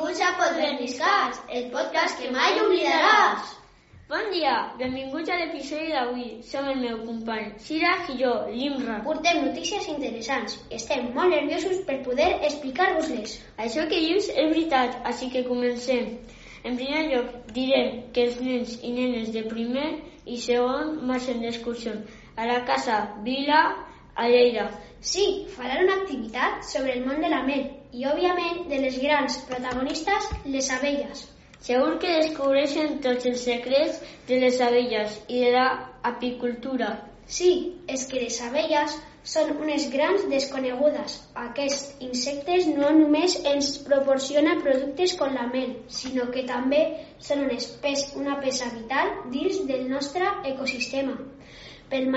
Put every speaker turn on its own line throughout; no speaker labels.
Benvinguts a Podverniscats, el podcast que mai oblidaràs.
Bon dia, benvinguts a l'episodi d'avui. Som el meu company Siraj i jo, l'Imran.
Portem notícies interessants. Estem molt nerviosos per poder explicar-vos-les.
Això que dius és veritat, així que comencem. En primer lloc, direm que els nens i nenes de primer i segon marxen d'excursió a la Casa Vila a Lleida.
Sí, faran una activitat sobre el món de la mel i, òbviament, de les grans protagonistes, les abelles.
Segur que descobreixen tots els secrets de les abelles i de l'apicultura.
Sí, és que les abelles són unes grans desconegudes. Aquests insectes no només ens proporcionen productes com la mel, sinó que també són una peça vital dins del nostre ecosistema pel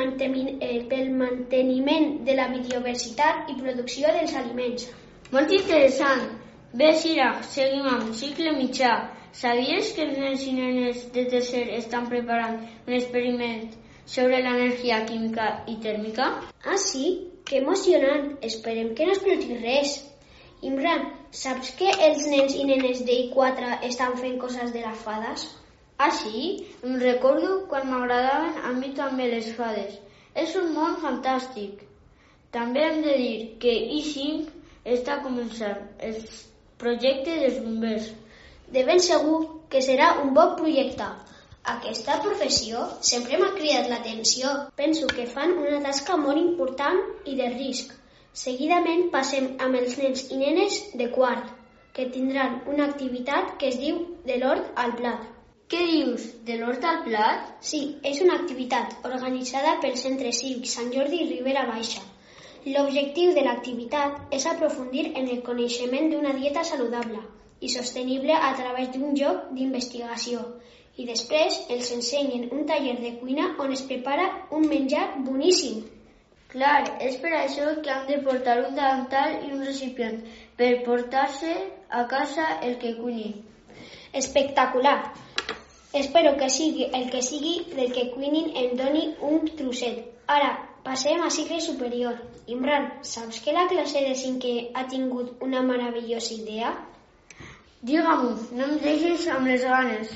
manteniment de la biodiversitat i producció dels aliments.
Molt interessant. Bé, Siraj, seguim amb cicle mitjà. Sabies que els nens i nenes de tercer estan preparant un experiment sobre l'energia química i tèrmica?
Ah, sí? Que emocionant! Esperem que no explotin res. Imran, saps que els nens i nenes d'I4 estan fent coses de les fades?
Ah, sí? Em recordo quan m'agradaven a mi també les fades. És un món fantàstic. També hem de dir que I5 està començant el projecte dels bombers.
De ben segur que serà un bon projecte. Aquesta professió sempre m'ha cridat l'atenció. Penso que fan una tasca molt important i de risc. Seguidament passem amb els nens i nenes de quart, que tindran una activitat que es diu de l'hort al plat.
Què dius? De l'hort al plat?
Sí, és una activitat organitzada pel Centre Cívic Sant Jordi Ribera Baixa. L'objectiu de l'activitat és aprofundir en el coneixement d'una dieta saludable i sostenible a través d'un joc d'investigació. I després els ensenyen un taller de cuina on es prepara un menjar boníssim.
Clar, és per això que han de portar un davantal i un recipient per portar-se a casa el que cuini.
Espectacular! Espero que sigui el que sigui del que cuinin em doni un trosset. Ara, passem a cicle superior. Imran, saps que la classe de 5è ha tingut una meravellosa idea?
Digue-m'ho, no em deixis amb les ganes.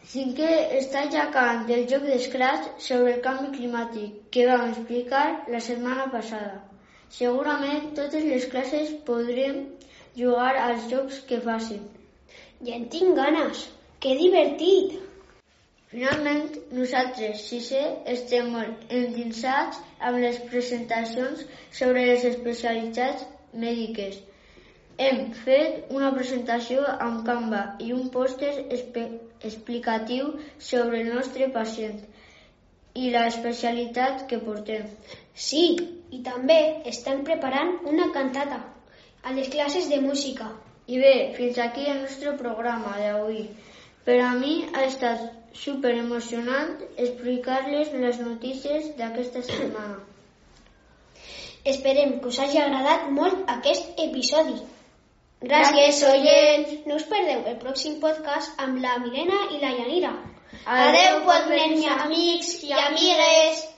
5è està ja acabant el joc d'escraç sobre el canvi climàtic que vam explicar la setmana passada. Segurament totes les classes podrem jugar als jocs que facin.
Ja en tinc ganes. Que divertit!
Finalment, nosaltres, 6è, estem molt endinsats amb les presentacions sobre les especialitats mèdiques. Hem fet una presentació amb Canva i un pòster explicatiu sobre el nostre pacient i la especialitat que portem.
Sí, i també estem preparant una cantata a les classes de música.
I bé, fins aquí el nostre programa d'avui. Per a mi ha estat superemocionant explicar-les les notícies d'aquesta setmana.
Esperem que us hagi agradat molt aquest episodi. Gràcies, oients! No us perdeu el pròxim podcast amb la Milena i la Yanira. Adeu, amics i amigues!